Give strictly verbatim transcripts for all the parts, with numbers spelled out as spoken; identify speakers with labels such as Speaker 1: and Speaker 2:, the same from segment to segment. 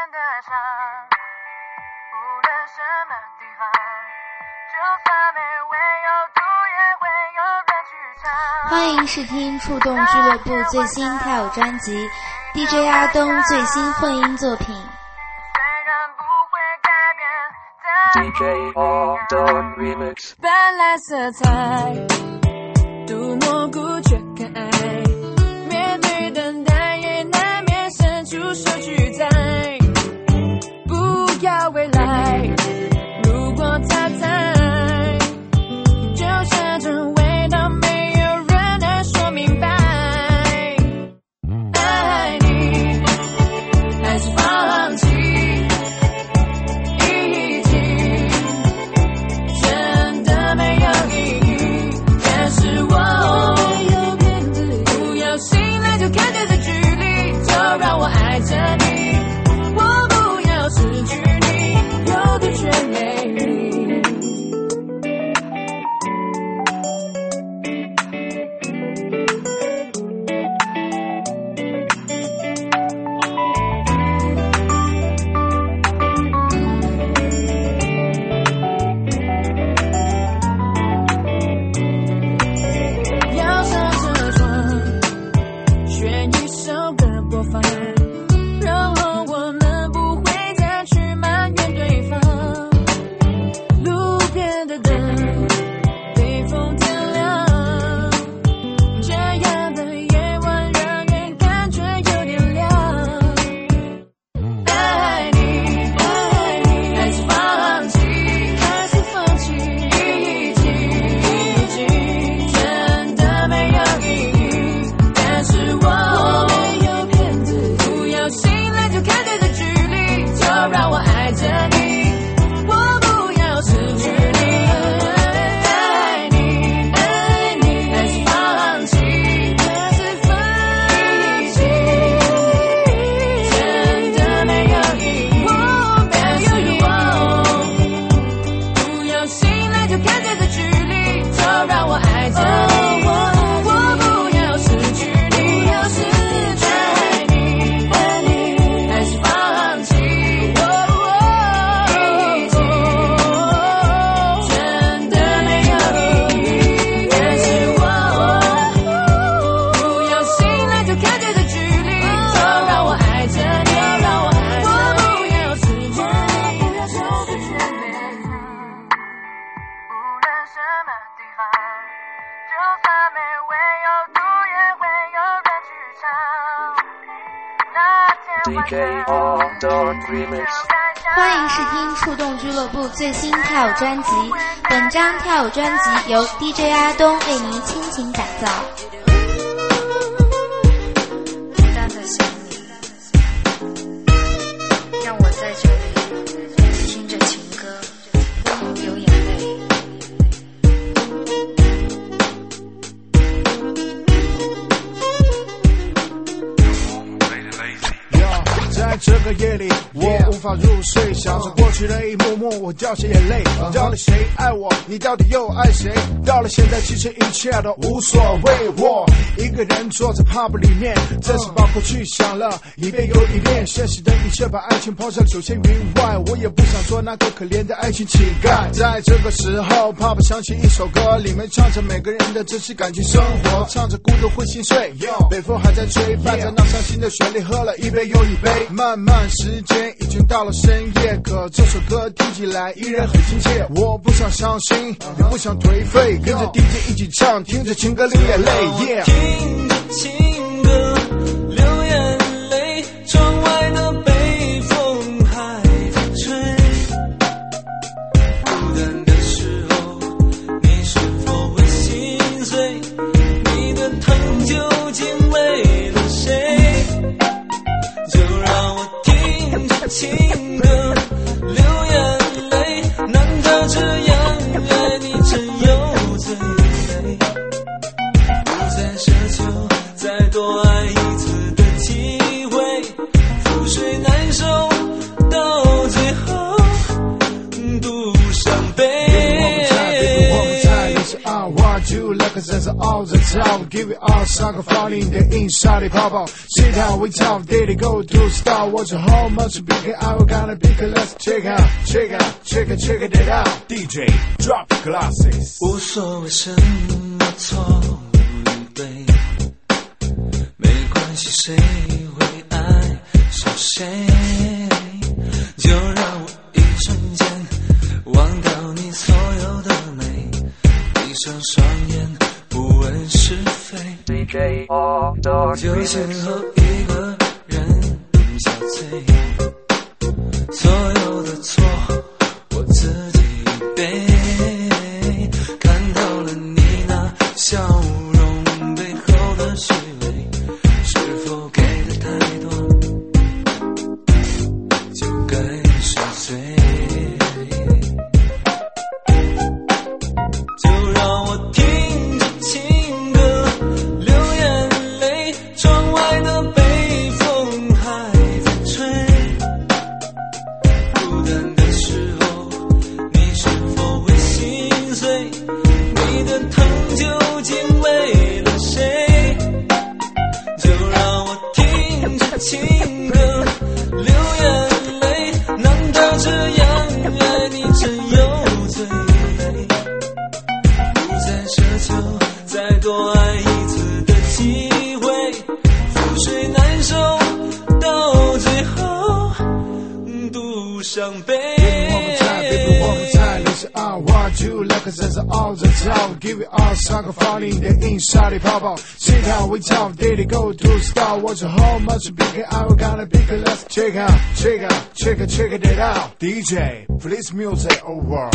Speaker 1: 的伤，无论什么地方，就算没味有毒也会有人去尝。
Speaker 2: 欢迎试听触动俱乐部最新跳舞专辑 D J 阿东最新混音作品。
Speaker 1: 虽然不会改变
Speaker 3: D J 阿东 Remix
Speaker 1: 斑斓色彩，涂抹孤绝可爱，面对等待也难免伸出手去摘，不要未来，如果他在，就像这味道没有人能说明白。爱你还是放弃，已经真的没有意义。但是我不要醒来就看着这距离，就让我爱着你，我不要失去你，有的却美丽。要上车窗，选一首歌播放，然后我们不会再去埋怨对方。路边的灯被风点亮，这样的夜晚让人感觉有点凉。爱你，爱你还是放弃，还是放弃，已经已经真的没有意义。但是我没有骗自己，不要醒来就看着这距离，就让我爱着你，我不要失去你。爱你，爱你还是放弃，还是放弃，真的没有意义。但是我不要醒来就看着这距离，就让我爱着你，我不要失去你。爱你，爱你还是放弃，已经真的没有意义。但是我不要醒来就看着这距离，就让我爱着你，我不要失去你，有的却没有。无论什么地方，就算没味有毒也会有人去尝。那天
Speaker 3: D
Speaker 1: 晚
Speaker 3: J
Speaker 1: 上
Speaker 3: 阿东 Remix
Speaker 2: 欢迎试听触动俱乐部最新跳舞专辑，本张跳舞专辑由 D J 阿东为您倾情打造。
Speaker 4: 孤单的想你，让我在这里听着情歌流眼泪。
Speaker 5: 在这个夜里，我无法入睡，想着过去的一幕幕，我掉下眼泪。到底谁爱我？你到底又爱谁？到了现在，其实一切都无所谓。我一个人坐在 pub 里面，真是把过去想了一遍又一遍。现实的一切把爱情抛向九千云外，我也不想做那个可怜的爱情乞丐。在这个时候 ，pub 响起一首歌，里面唱着每个人的真实感情生活，唱着孤独会心碎，北风还在吹，伴着那伤心的旋律，喝了一杯又一杯。漫漫时间已经到了深夜，可这首歌听起来依然很亲切。我不想伤心，也不想颓废，跟着 D J 一起唱，听着情歌流眼泪。Yeah，
Speaker 6: 听着情歌流眼泪，窗外的北风还在吹。孤单的时候，你是否会心碎？你的疼究竟为了谁？就让我听着情歌流眼泪，难道这样爱你真有罪？不再奢求再多爱一次的机会，覆水难收，到最后独伤悲。
Speaker 5: 我不在，你是 I want you like like a sense all the time. Give it all, 上个放你的印沙里泡泡。Sit down, we talk, did it go to start? What's your home? Must be good. I gonna be good. Let's check out, check out, check it, check it out. D J drop glasses.
Speaker 6: 无所谓什么错与对，没关系谁会爱上谁，就让我一瞬间忘掉你所有的美，闭上双眼不问是非，
Speaker 3: D J Hot Dog
Speaker 6: 就先
Speaker 3: Remix
Speaker 6: 和一个人小醉，所有的错我自己背，看透了你那笑容背后的虚伪，是否给的太多就该是罪，就让我听着情歌流眼泪，窗外的北风还在吹，孤单的时候你是否会心碎，你的疼究竟为了谁，就让我听着情歌流眼泪，难道这样爱你真有罪，不再奢求再多爱一次的机会，覆水难收，到最后独伤悲。
Speaker 5: Baby, one more time, listen, I want you like a sense all the time. Give it all, 上个放你的印沙里泡泡。Sit down, we talk, did it go to start? What's your home? Must be good. I gonna be good. Let's check out, check out, check it, check it out. D J, please music over.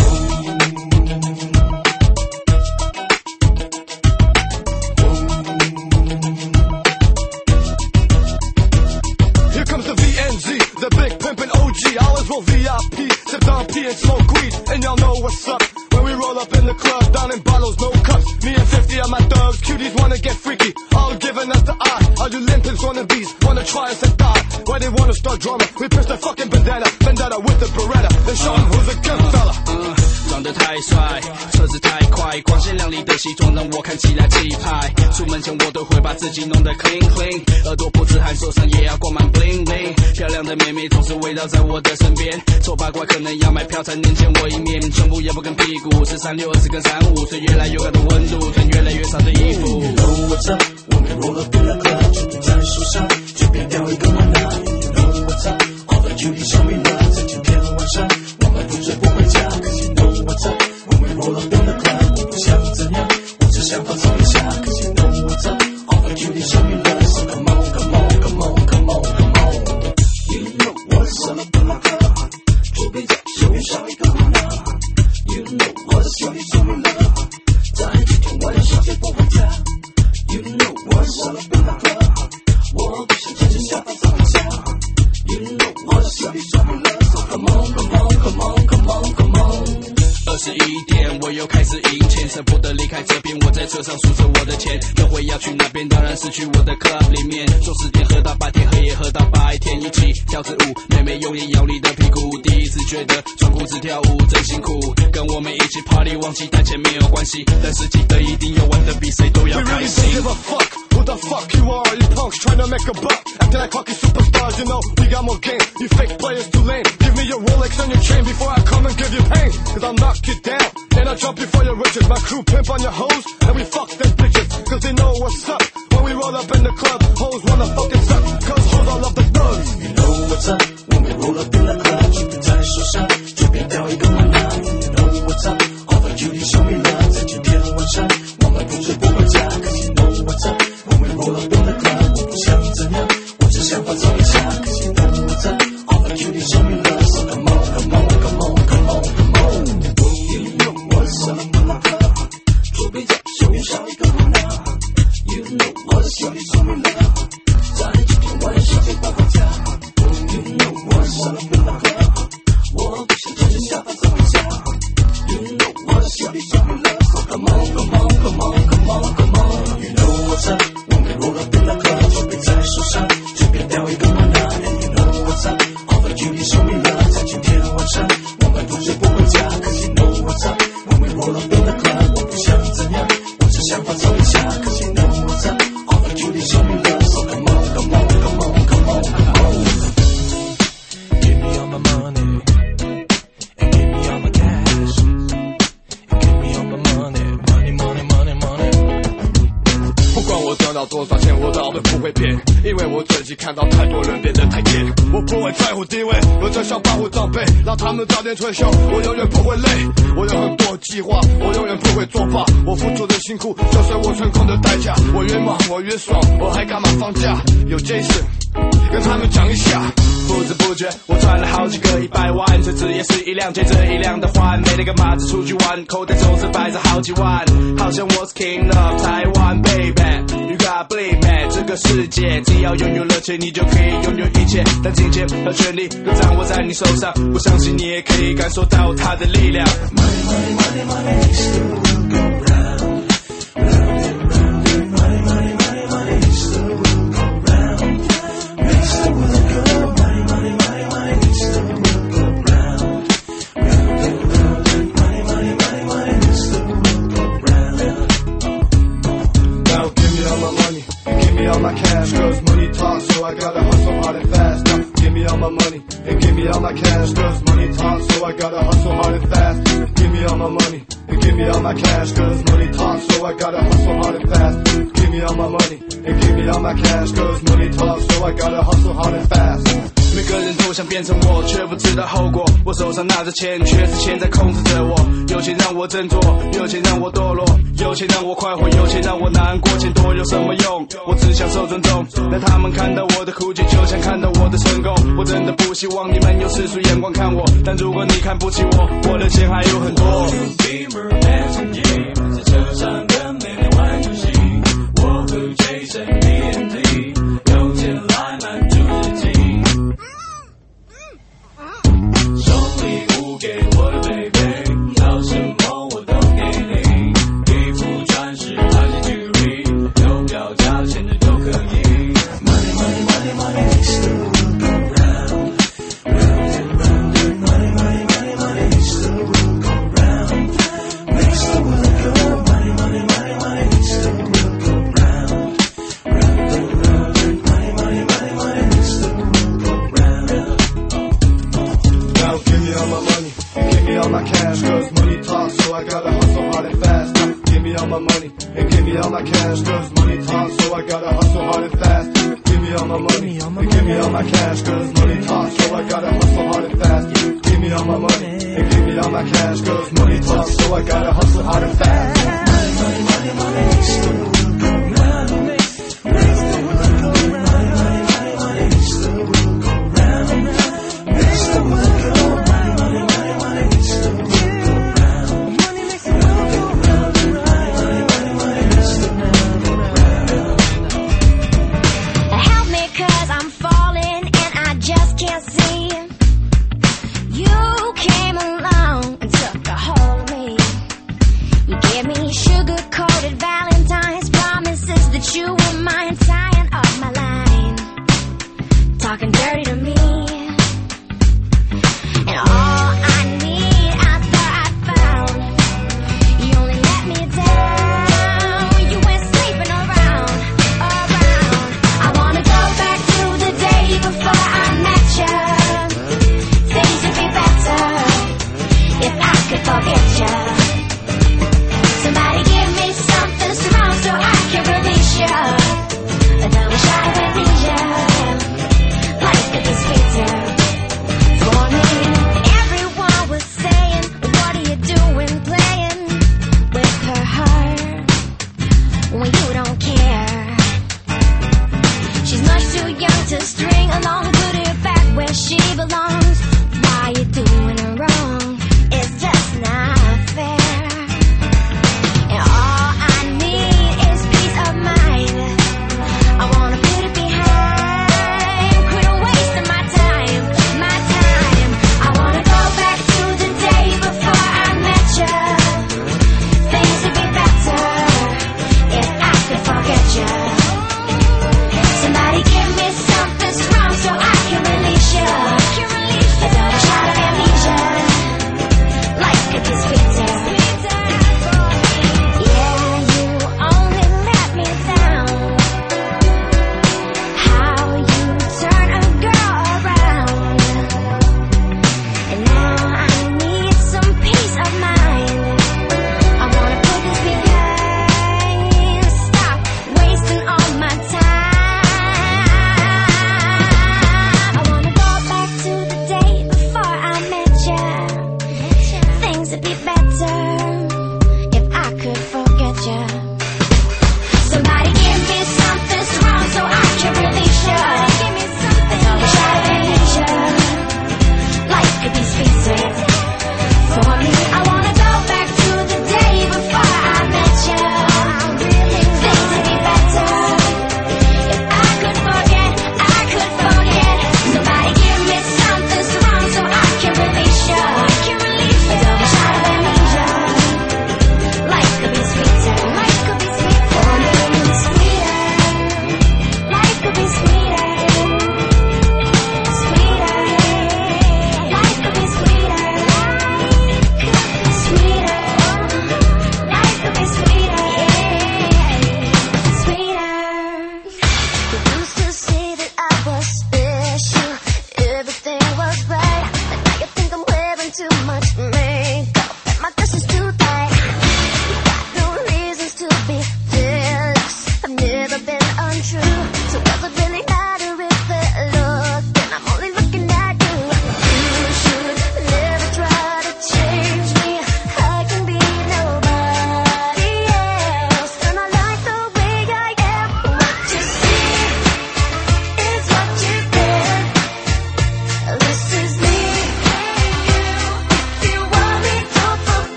Speaker 7: Here comes the V N Z, the big pimpin' O G. I always roll V I P, sip Don P and smoke weed. And y'all know what's up. When we roll up in the club, down in bottles, no cups. Me and fifty of my thugs, cuties wanna get freaky. All giving us the eye. All you limpins wanna bees, wanna try us and die. Why they wanna start drama? We push the fucking bandana, bandana with the Beretta. Then show 'em who's a good fella.
Speaker 8: 嗯，长得太帅，车子太快，光鲜亮丽的西装让我看起来气派。出门前我都会把自己弄得 clean clean， 耳朵不止汗，手上也要挂满 bling bling。漂亮的妹妹总是围绕在我的身边，丑八怪可能要买票才能见我一面。胸部也不跟屁股，是三六二四跟三五，随越来越高的温度，穿越来越少的衣服。
Speaker 6: You know what's up, when we roll up in the club， 就别在手上，随便叼一个满拿。You know what's up, all the cuties show me love， 在今天晚上我们不醉不回家。Cause you know what's up, when we roll up in the club， 我不想怎样，我只想放松一下。Cause you know what's up, all the cuties show me love， so come on, come on, come on, come on, come on。You know what's up, 左边角右边少一个满拿。You know what's up, show me love， 在今天晚上谁不回家。You know what's up, 我不想只想放松一下。You know what's up, show me love， so come on, come on, come on, come on, come on。二十一点，我又开始赢钱，舍不得离开这边，我在车上数着我的钱。约会要去那边，当然是去我的 club 里面，从十点喝到八点，喝也喝到白天，一起跳支舞，妹妹用力摇你的屁股，第一次觉得穿裤子跳舞真辛苦，跟我们一起 party， 忘记带钱没有关系，但是记得一定要玩得比谁都要开心。
Speaker 7: We really don't give a fuck who the fuck you are. You punks trying to make a buck, acting like cocky superstars. You know we got more game. You fake players too lame. Give me your Rolex and your chain before I come and give you pain. Cause I'll knock you down and I'll jump you for your riches. My crew pimp on your hoes and we fuck them bitches. Cause they know what's up. When we roll up in the club, hoes wanna fucking suck. Cause hoes all love the thugs.
Speaker 6: You know what's up, when we roll up in the club， 就别在手上，随便叼一个满拿。You know what's up, all the cuties show me love， 在今天晚上我们不醉不回家。Cause you know what's up, when we roll up in the club， 我不想怎样，我只想放松一下。Cause you know what's up, all the cuties show me love， so come on, come on, come on, come on, come on。You know what's up, 左边角右边少一个满拿。You know what's up, show me love， 在今天晚上谁不回家。You know what's up, 我不想只想放松一下。You know what's up, show me love， so come on, come on, come on, come on, come on。You know what's up, when we roll up in the club， 就别在手上，随便叼一个满拿。You know what's up, all the cuties show me love， 在今天晚上我们不醉不回家。Cause you know what's up, when we roll up in the club， 我不想怎样，我只想放松。
Speaker 7: 己看到太多人变得太贱。我不会在乎地位，我只想保护长辈，让他们早点退休。我永远不会累，我有很多计划，我永远不会作罢。我付出的辛苦就是我成功的代价。我越忙我越爽，我还干嘛放假？有 Jason 跟他们讲一下。
Speaker 8: 不知不觉我赚了好几个一百万，这次也是一辆接着一辆的还，没那个马子出去玩，口袋总是摆着好几万，好像我是 King of 台湾 baby。You gotta believe man， 这个世界只要拥有了钱，你就可以拥有一切，但金钱和权力都掌握在你手上，我相信你也可以感受到它的力量。Money, money, money, money, makes the world go round, round and round and money, money, money, money, makes the world go round, makes the world go round.
Speaker 7: All my cash, cause money talks, so I gotta hustle hard and fast. Now, give me all my money, and give me all my cash, cause money talks, so I gotta hustle hard and fast. Give me all my money, and give me all my cash, cause money talks, so I gotta hustle hard and fast. Give me all my money, and give me all my cash, cause money talks, so I gotta hustle hard and fast.
Speaker 8: 每个人都想变成我，却不知道后果。我手上拿着钱，却是钱在控制着我。有钱让我振作，有钱让我堕落，有钱让我快活，有钱让我难过。钱多有什么用？我只想受尊重。让他们看到我的苦境，就像看到我的成功。我真的不希望你们用世俗眼光看我，但如果你看不起我，我的钱还有很多。在车上跟妹妹玩游戏，我和 Jason D and D 用钱来满足自己。送礼物给我的 baby， 要什么我都给你，衣服钻石还是 jewelry， 有标价钱的都可以。Money money money money makes the world go round, round and round and money money money money makes the world go round, makes the world go. Money money money money makes the world go round, round and round and money money money money makes the world go round.
Speaker 7: Now give me all my money, and give me all my cash, cause money talks, so I gotta hustle hard and fast. Now give me all my money, and give me all my cash, cause money talks, so I gotta hustle hard and fast. Give me all my money, and give me all my cash, cause money talks, so I gotta hustle hard and fast. Give me all my money, and give me all my cash, cause money talks, so I gotta hustle hard and fast. Money, money, money, money makes the world go round, makes the world go round. Money, money, money makes the world go round, makes the world go round.
Speaker 1: Sugar-coated Valentine's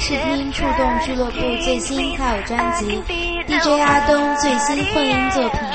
Speaker 2: 试听触动俱乐部最新开有专辑 D J 阿东最新混音作品。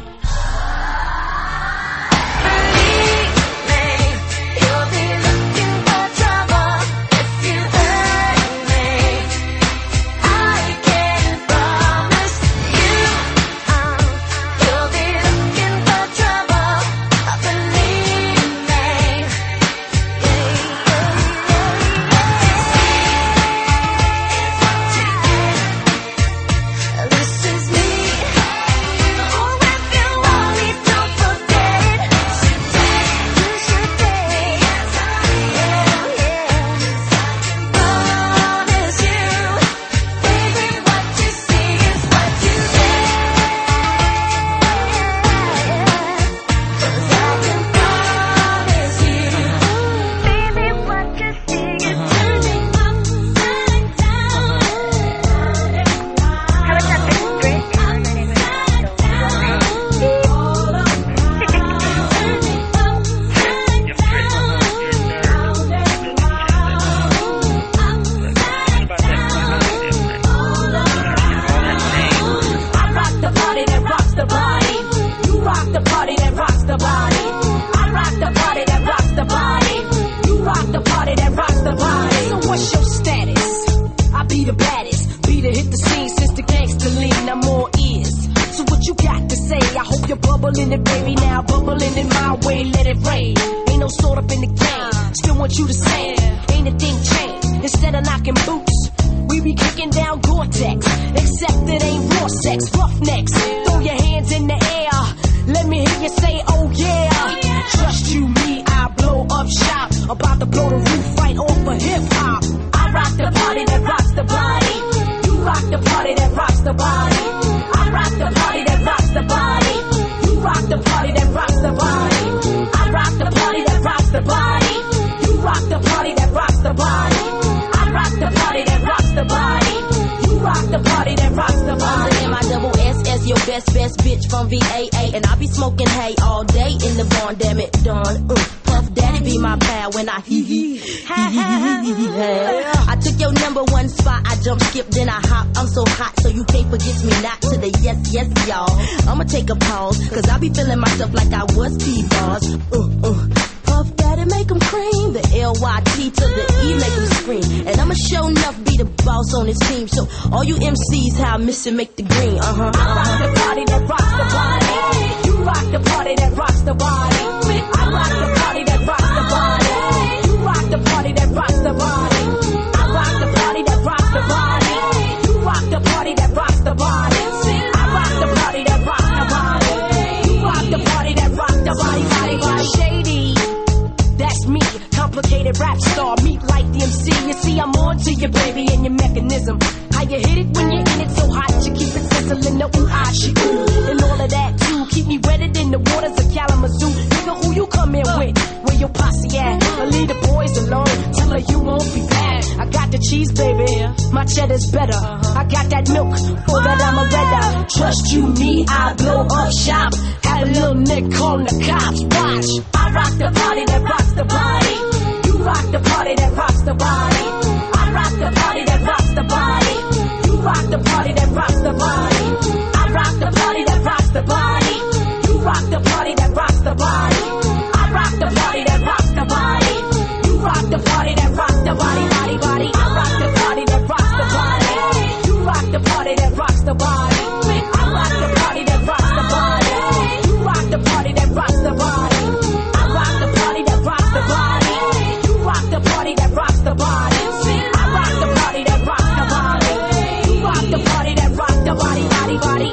Speaker 9: To make the green, uh-huh. I rock the party that rocks the body. You rock the party that rocks the body. I rock the party that rocks the body. You rock the party that rocks the body. I rock the party that rocks the body. You rock the party that rocks the body. I rock the party that rocks the body. You rock the party that rocks the body. Body, body, shady. That's me, complicated rap star, meet like the M C. You see, I'm on to you, baby, and your mechanism. How you hit it when you're in it so hot, you keep it sizzling, the ooh, ah, she ooh. And all of that too, keep me wetted in the waters of Kalamazoo. Nigga, who you come in with? Where your posse at? I leave the boys alone, tell her you won't be back. I got the cheese, baby, my cheddar's better. I got that milk, for that I'm a redder. Trust you, me, I blow up shop. Have a little nick on the cops, watch. I rock the party that rocks the body. You rock the party that rocks the body. I rock the party that rocks the body. You rock the party that rocks the body. I rock the party that rocks the body. You rock the party that rocks the body. I rock the party that rocks the body. You rock the party that rocks the body, body, body. I rock the party that rocks the body. You rock the party that rocks the body. I rock the party that rocks the body. You rock the party that rocks the body. I rock the party that rocks the body. You rock the party that rocks the body. I rock the party that rocks the body. You rock the party that rocks the body, body, body.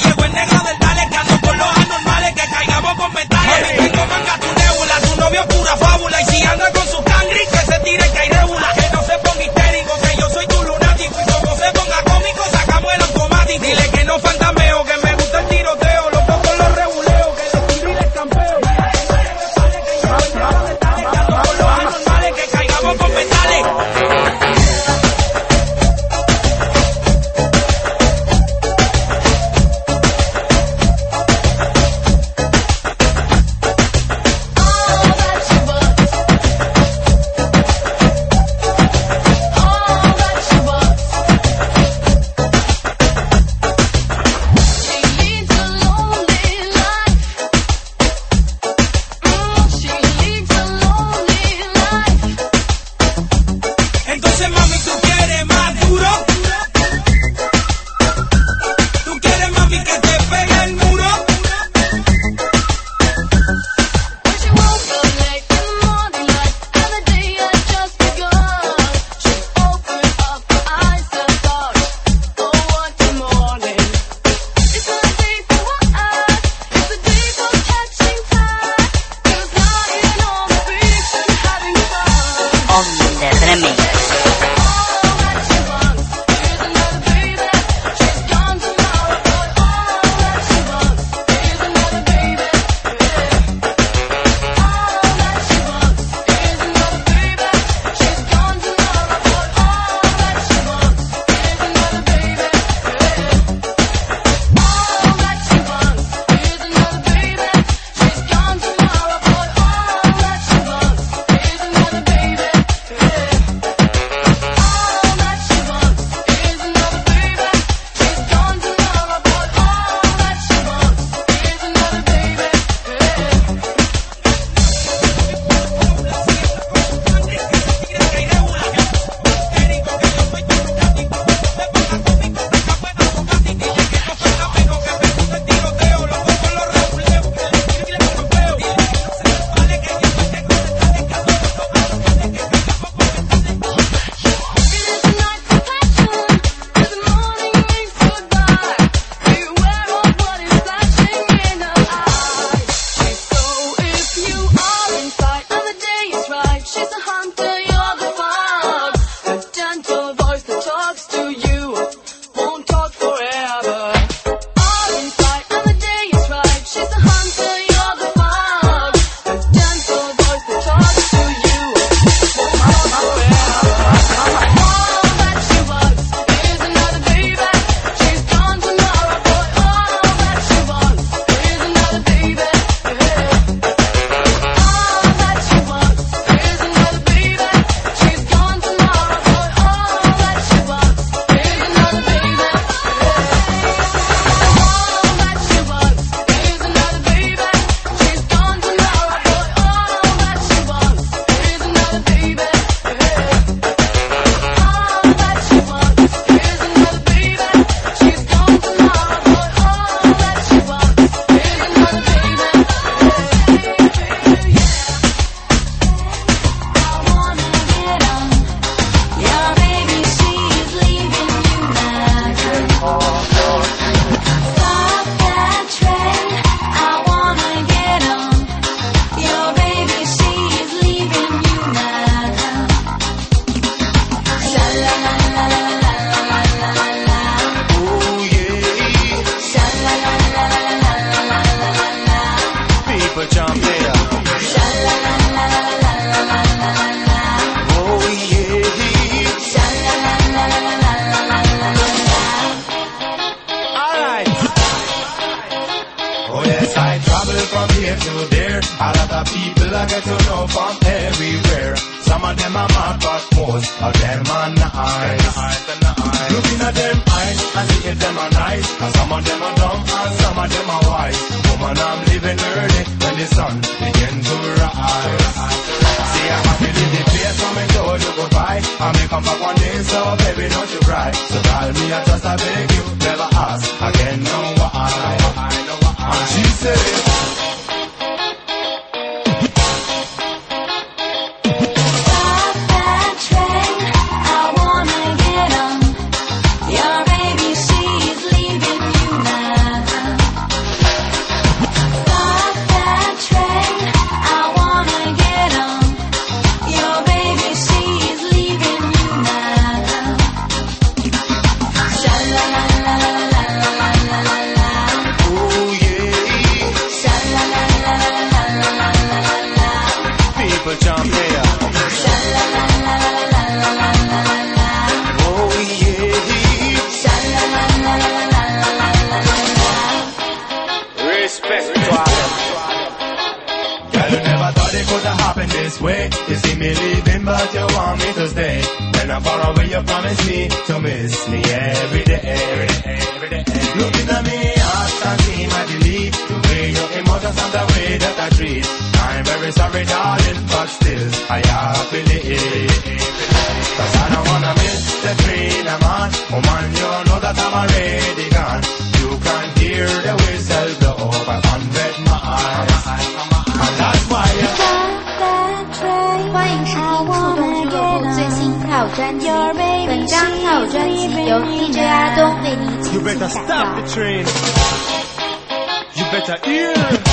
Speaker 10: Pura travel from here to there. A lot of people I get to know from everywhere. Some of them are mad, but most of them are nice. Looking at them eyes, I think if them are nice. And some of them are dumb, and some of them are wise. Woman, I'm living early when the sun begins to rise. See, I'm happy to the place, so me told you goodbye. I may come back one day, so baby, don't you cry. So call me, I just I beg you, never ask again, no why. And she said, this way. You see me leaving, but you want me to stay. Then I'm far away, you promise me to miss me every day, every day, every day. Looking at me, heart and seem I believe the way your emotions and the way that I treat. I'm very sorry, darling, but still I have believe. Cause I don't wanna miss the train I'm on. Oh man, you know that I'm already gone. You can hear the whistle blow by hundred miles. And that's why you
Speaker 2: 欢迎收听触动俱乐部最新跳舞专辑，本张跳舞专辑由 D J 阿东为你倾情打造。
Speaker 7: You better hear.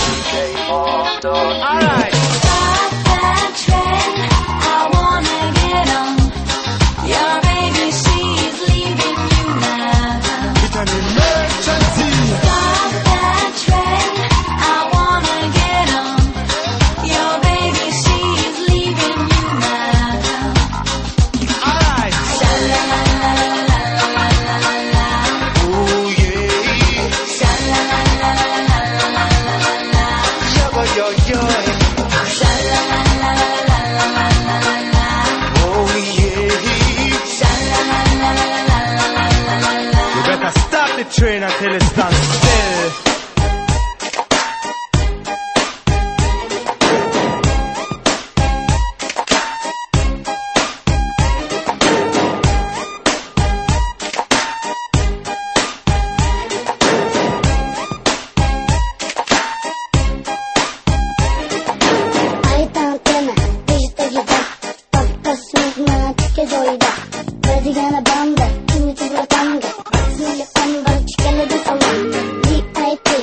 Speaker 7: Alright.
Speaker 1: Stop that train, I wanna get on. Your baby, she's leaving you now.
Speaker 7: It's an emergency.
Speaker 1: Stop that train, I wanna get on. Your baby, she's leaving you now.
Speaker 7: Alright.
Speaker 1: Sha la la la la la la la la la.
Speaker 7: Oh yeah.
Speaker 1: Sha la la la la la la la la la.
Speaker 7: Yo yo yo.
Speaker 1: Sha la la la la la la la la la.
Speaker 7: Oh yeah.
Speaker 1: Sha la la la la la la la la la.
Speaker 7: You better stop the train until it stands still.
Speaker 11: I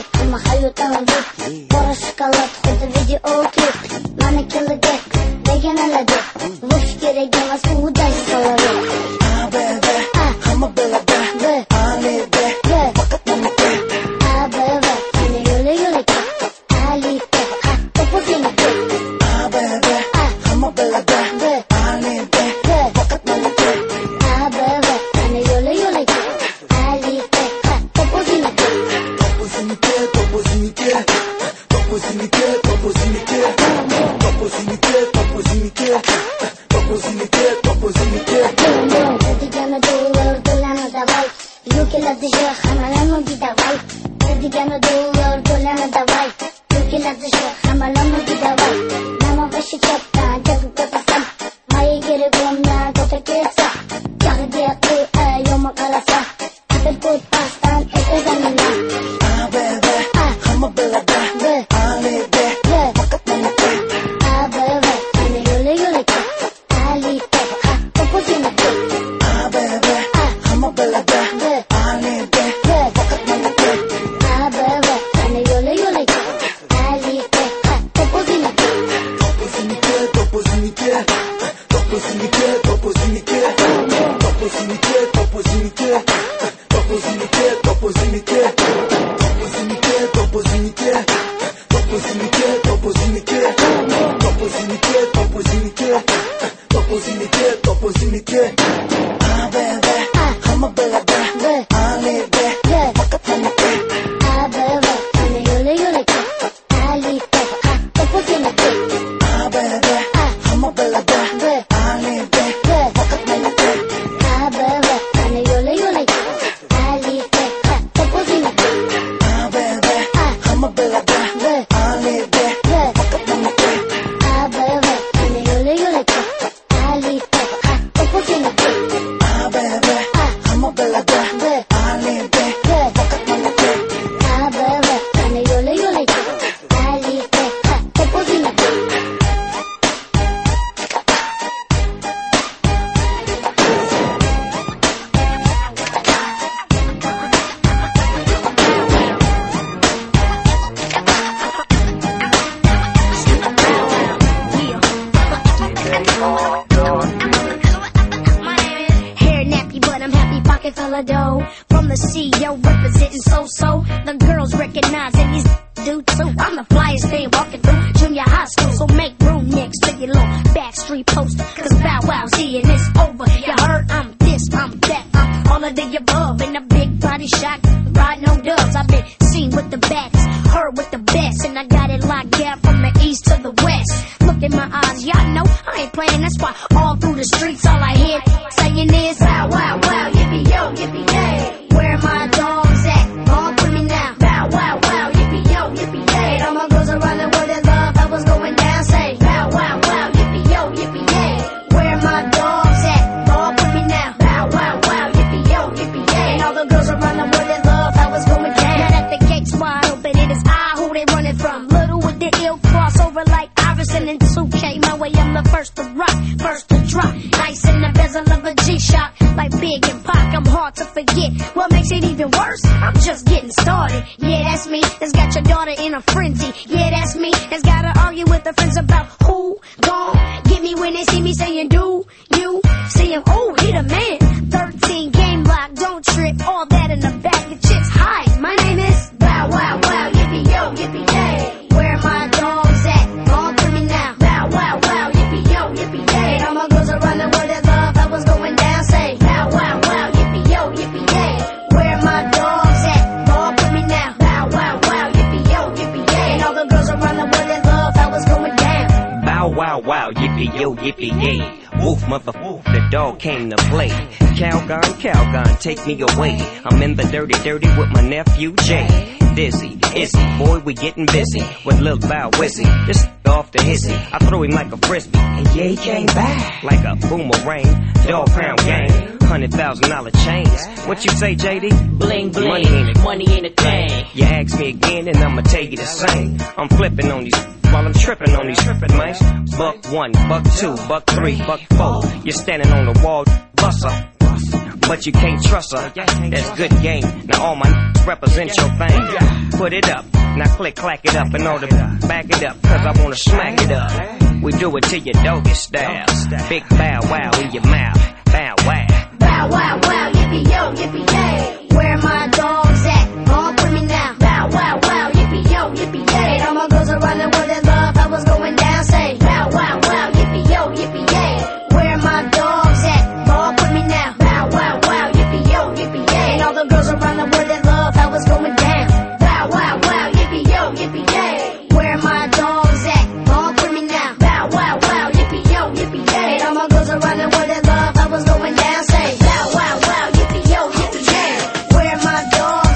Speaker 11: the C E O representing so-so. The girls recognize and these do too. I'm the flyest thing walking through junior high school. So make room next to your little backstreet poster. Cause Bow Wow's here and it's over. You heard I'm this, I'm that, I'm all of the above. In a big body shot, riding on dubs. I've been seen with the backs, heard with the best. And I got it locked down from the east to the west. Look in my eyes, y'all know I ain't playing. That's why all through the streets all I hear saying is Bow Wow Wow, yippee yo, yippee yay. Where my dogs at? All with me now. Bow Wow Wow, yippee yo, yippee yay. All my girls around the world that love I was going down. Say Bow Wow Wow, yippee yo, yippee yay. Where my dogs at? All with me now. Bow Wow Wow, yippee yo, yippee yay. And all the girls around the world that love I was going down. Now that the gates wide open, it is I who they running from. Little with the ill crossover like Iverson and two K. My way, I'm the first to rock, first to drop. Nice in the bezel of a G-Shock, like Big and Pac. I'm hard to forget. What makes it even worse? I'm just getting started. Yeah, that's me. That's got your daughter in a frenzy. Yeah, that's me. That's gotta argue with her friends about who gon' get me when they see me saying, do you see him? Oh, he the man. thirteen game lock, don't trip. All that in the back of chips. Hi, my name is Bow Wow Wow, yippee yo, yippee yay. Where my dogs at? All to me now. Bow Wow Wow, yippee yo, yippee yay. All my girls around the world that love I was going down. Say Bow Wow Wow, yippee yo, yippee yay. Where my dogs at? All to me now. Bow Wow Wow, yippee yo, yippee yay. And all the girls around the world that love I was going down.
Speaker 12: Bow wow wow, yippee yo, yippee yay. Wolf, mother, wolf, the dog came to play. Calgon, Calgon, take me away. I'm in the dirty, dirty with my nephew Jay. Dizzy, Izzy, boy, we getting busy with Lil Bow Wizzy. Just off the hissy, I threw him like a frisbee, and yeah, he came back like a boomerang. Dog pound gang, hundred thousand dollar chains. What you say, J D?
Speaker 13: Bling bling,
Speaker 12: money ain't a,
Speaker 13: money ain't a thing.
Speaker 12: You ask me again, and I'ma tell you the same. I'm flipping on these while I'm tripping on these tripping mice. Buck one, buck two, buck three, buck four. You're standing on the wall, buster. But you can't trust her, that's good game. Now all my n***s represent your thing. Put it up, now click, clack it up, and all the back it up, cause I wanna smack it up. We do it to your doggy style. Big bow wow in your mouth, bow wow.
Speaker 11: Bow Wow Wow, yippee yo, yippee yay. Where my dogs at? All with me now. Bow Wow Wow, yippee yo, yippee yay. All my girls around the world that love I was going down. Say Bow Wow Wow, yippee yo, yippee yay. Where my dogs at? All with me now. Bow Wow Wow, yippee yo, yippee yay. And all the girls around the world that love I was going down. Bow Wow Wow, yippee yo, yippee yay. Where my dogs at? All with me now. Bow Wow Wow, yippee yo, yippee yay. And all my girls around the world that love I was going down. Say Bow Wow Wow, yippee yo, yippee yay. Where my dogs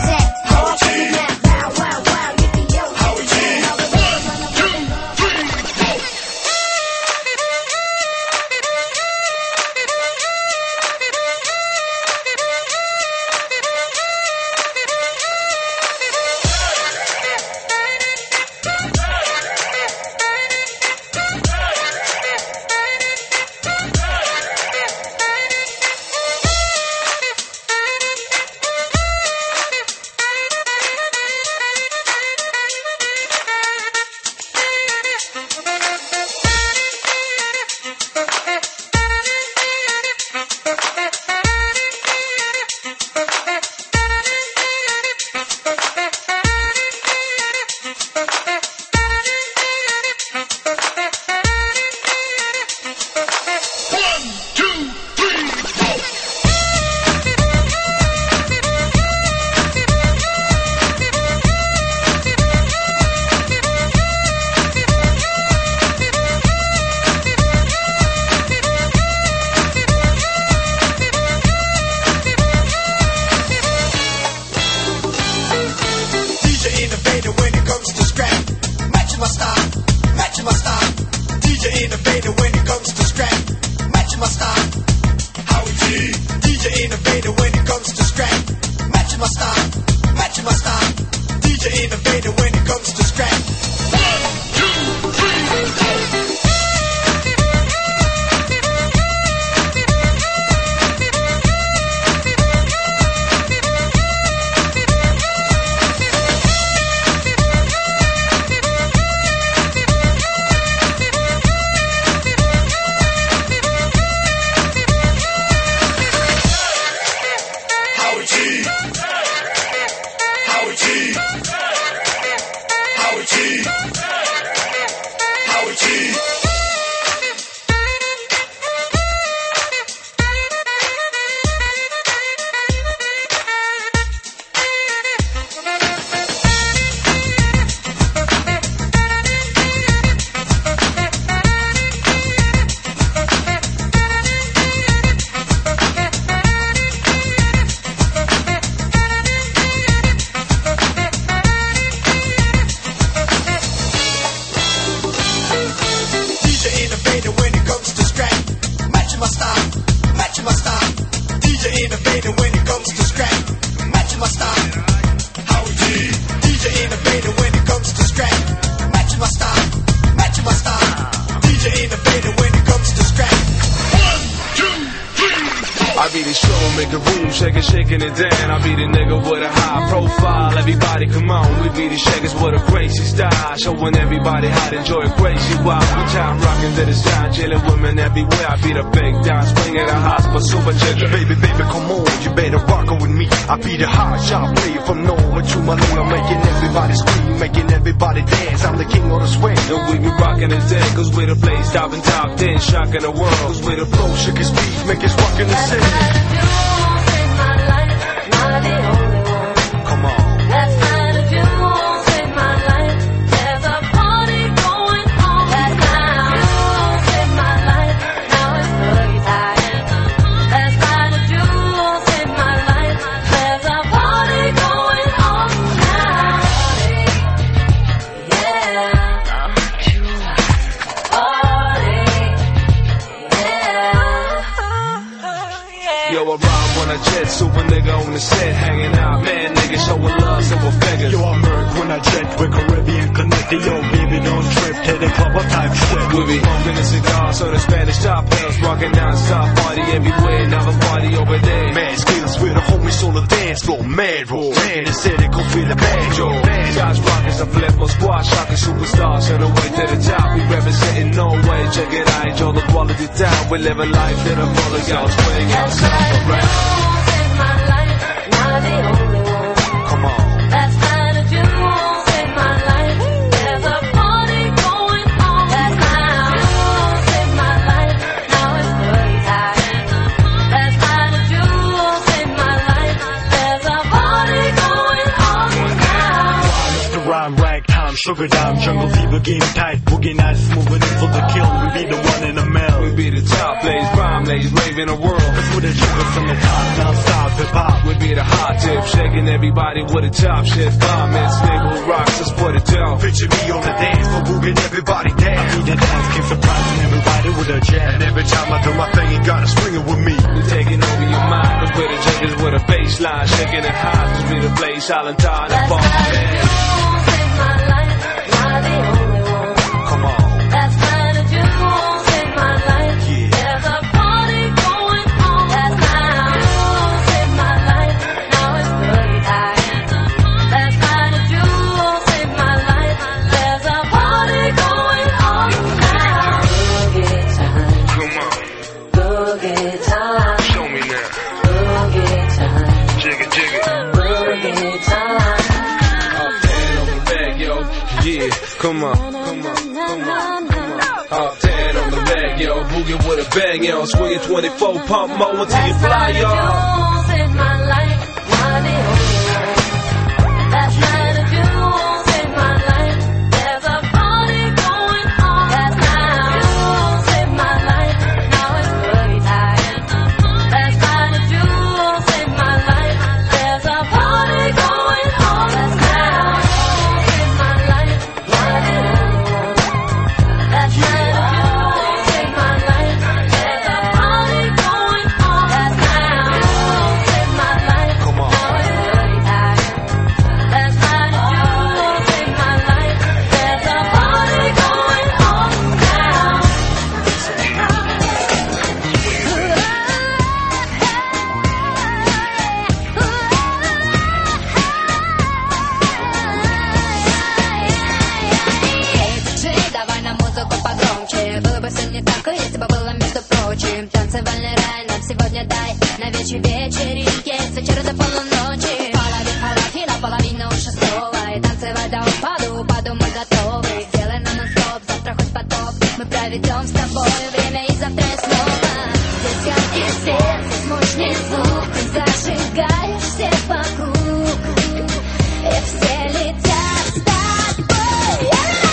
Speaker 10: G. Howie G. Howie G.
Speaker 13: Shaking, shaking it down. I be the nigga with a high profile. Everybody come on, we be the shakers with a crazy style. Showing everybody how to enjoy a crazy wild. One time rocking to the sound, chilling women everywhere. I be the big down, swinging the hospital, super chicken.
Speaker 14: Baby, baby, come on, you better rockin' with me. I be the hot shot player from Norway to Malone. I'm making everybody scream, making everybody dance. I'm the king of the swing.
Speaker 13: And we be rocking it then, cause we the place stopping top ten, shocking the world. Cause we the flow, shook his beat, make us rockin' the city.
Speaker 1: Not the only one.
Speaker 13: Come on.
Speaker 1: Last night if you won't save my life, there's a party going on. Last night if you won't save my life, now it's boogie time. Last night if you won't save my life, there's a party going on now. Yeah. Party. Yeah.
Speaker 13: Yo, I ride when I jet, super nigga on the set, hanging out, man, nigga showing love, silver figures.
Speaker 14: Yo, I'm Merc when I jet, with Caribbean connected. Yo, baby, don't trip, hit the club, what type shit.
Speaker 13: We be smoking a cigar, so the Spanish top players rocking non-stop, party everywhere, another party over there.
Speaker 14: Mad skills with the homies on the dance floor, mad roll, man, they said they gon' feel the bad, yo.
Speaker 13: Guys rocking some flip on squad, shocking superstars on the way to the top. We representing Norway, check it out, enjoy the quality time. We living life to the fullest, y'all swing outside the rap.
Speaker 1: Not the only one.
Speaker 13: Come on.
Speaker 1: Last night if you won't save my life, there's a party going on. Last night if you won't save my life, now it's boogie time. Last night if you won't save my life, there's a party going on now.
Speaker 14: The rhyme, ragtime, sugar dime, jungle fever, game tight, boogie nights, moving in for the kill. We be the one in the mill.
Speaker 13: We be the top plays, rhyme lays, raving the world.
Speaker 14: Cause we're the jungles from the top, non-stop hip-hop.
Speaker 13: We be the hot tip, shaking everybody with a top shit. Vomit, stable rocks, let's put it down.
Speaker 14: Picture me on the dance floor, moving everybody down. I be the dance king, surprising everybody with a jam. And every time I do my thing, you gotta string it with me.
Speaker 13: We taking over your mind, cause we're the judges with a bass line, shaking it high. Cause we the place, silent time, and fun, man.
Speaker 1: My life, not the only one.
Speaker 13: Come on.
Speaker 1: Last night if you won't save my life,
Speaker 13: yeah.
Speaker 1: There's a party going on. Last night if you won't save my life, now it's boogie time. Last night if you won't save my life, there's a party going on now. Boogie time.
Speaker 13: Come on.
Speaker 1: Boogie time.
Speaker 13: Show me now.
Speaker 1: Boogie time.
Speaker 13: Jigga, jigga.
Speaker 1: Boogie time.
Speaker 13: Yeah, come on, come on, come on, come on. Up ten on the leg, yo, boogie with a bang, yo, swinging twenty-four, pump more until you fly, yo.
Speaker 1: Last night if you won't save my life, not the only one. Last night if you won't save my life, there's a party going on. Last night if you won't save my life, now it's boogie time. Last night if you won't save my life, there's a party going on. Last night if you won't save my life, not the only one. Last night if you won't save my life, there's a party going on. Last night if you won't save my life,
Speaker 13: come on.
Speaker 1: Now it's boogie time. Last night if you won't save my life, there's a party going on now.
Speaker 2: Эй, давай на музыку погромче. Было бы все не так, если бы было между прочим. Танцевальный рай нам сегодня дай. На вечер вечеринке с вечера до полуночи. Половина, половина, половину шестого и танцевать до упаду, подумай готовы. Делай на нон-стоп, завтра хоть потоп. Мы проведем с тобой время и завтра и снова. Здесь я и свет, здесь мощный звук. Ты зажигаешь всех вокруг, и все летят с тобой.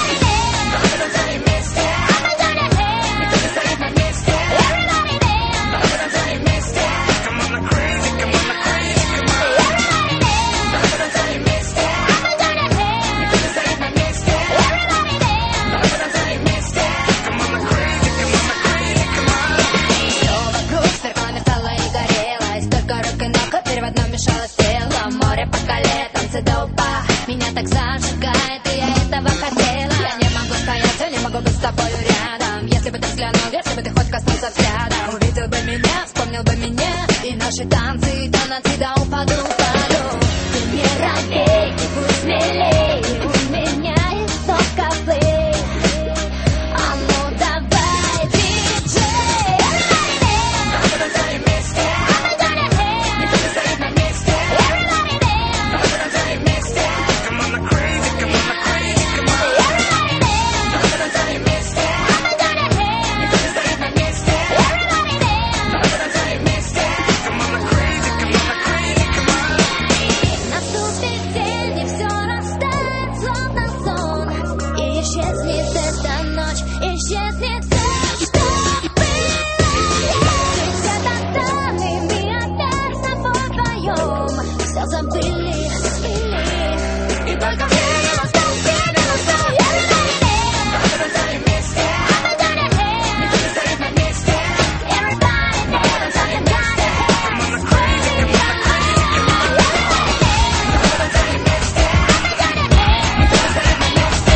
Speaker 2: До упа. Меня так зажигает, и я этого хотела. Я не могу стоять, я не могу быть с тобою рядом. Если бы ты взглянул, если бы ты хоть коснулся взглядом, увидел бы меня, вспомнил бы меня и наши танцы, до ночи до упаду, упаду. Ты не робей, и будь смелей, у меня есть только плей. А ну давай, диджей. Everybody вместе, никто не стоит на месте. Исчезнет то, что было. Ты где-то там, и мы опять с тобой вдвоем все забыли, забыли. И только время наступит, время наступит. Everybody вместе, никто не стоит на месте. Everybody dance, everybody dance. Come on, crazy, come on, crazy, come on. Everybody вместе, никто не стоит на месте.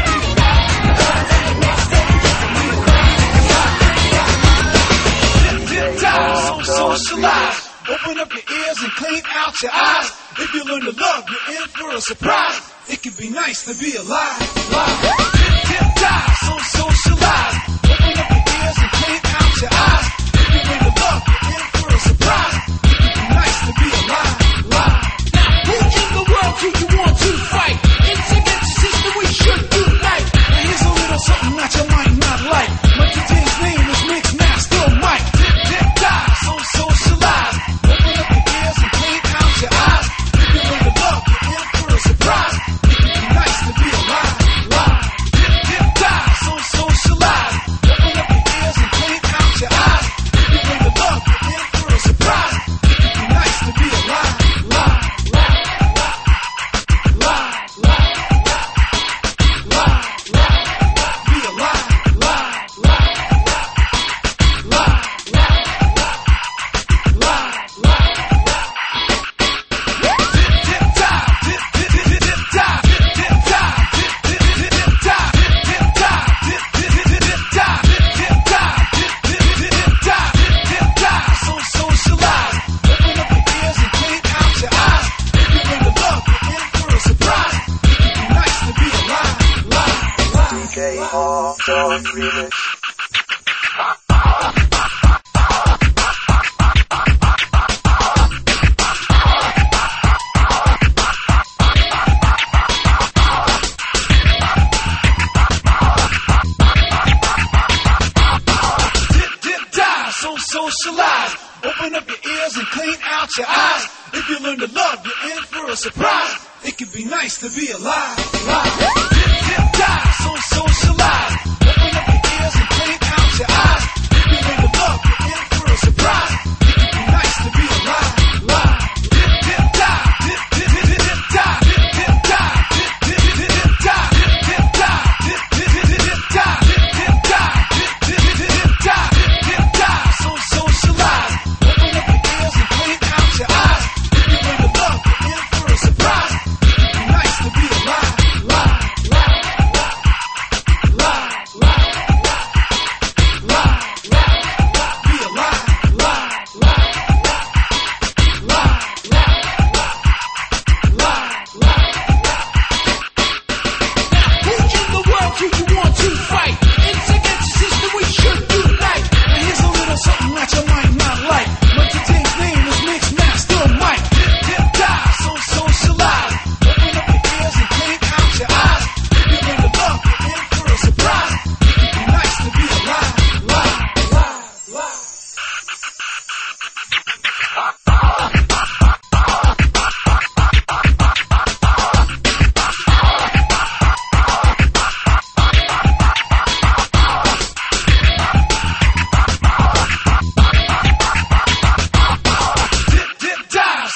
Speaker 5: Socialize, open up your ears and clean out your eyes. If you learn to love, you're in for a surprise. It can be nice to be alive. Live. Tip, tip, dive, so socialize. Open up your ears and clean out your eyes. If you learn to love, you're in for a surprise. It can be nice to be alive. Live. Who in the world do you want to fight? Internet system we should unite. Now here's a little something that you might not like. My today's name is Mix Master Mike. Tip, tip, dive, so socialize. Open up your ears and clean out your eyes. If you learn to love, you're in for a surprise. It can be nice to be alive. Live. Tip, tip, dive, so socialize. Open up your ears and clean out your eyes. If you learn to love, you're in for a surprise. It can be nice to be alive. Live, live, live, live, live, live, live, live, be alive. Live, live, live, live, live, live, live. Tip, tip, dive, tip, tip, tip, tip, dive, tip, tip, dive, tip, tip, tip, tip, dive, tip, tip, dive, tip, tip, tip, tip, dive, tip, tip, dive, tip, tip, tip, tip, dive, tip, tip, dive. So socialize, open up your ears and clean out your eyes. If you learn to love, you're in for a surprise. It can be nice to be alive. Live, live.
Speaker 3: D J Hawthorne Remix.
Speaker 5: Dip, dip, dive, so socialize. Open up your ears and clean out your eyes. If you learn to love, you're in for a surprise. It can be nice to be alive. Live. Dip, dip, dive, so socialize. Open up your ears and clean out your eyes. If you learn to love, you're in for a surprise. It can be nice to be alive. Live. Dip, dip, dive, dip, dip, dip, dip, dip, dive, dip, dip, dive, dip, dip, dip, dip, dip, dive, dip, dip, dive, dip, dip, dip, dip, dip, dive, dip, dip, dive, dip, dip, dip, dip, dip, dive, dip, dip, dive. So socialize. Open up your ears and clean out your eyes. If you learn to love, you're in for a surprise. It can be nice to be alive. Live, live, live, live.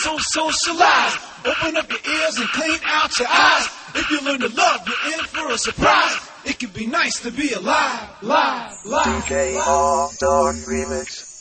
Speaker 15: so socialize. Open up your ears and clean out your eyes. If you learn to love, you're in for a surprise. It can be nice to be alive, live, live.
Speaker 3: D J All Star Remix.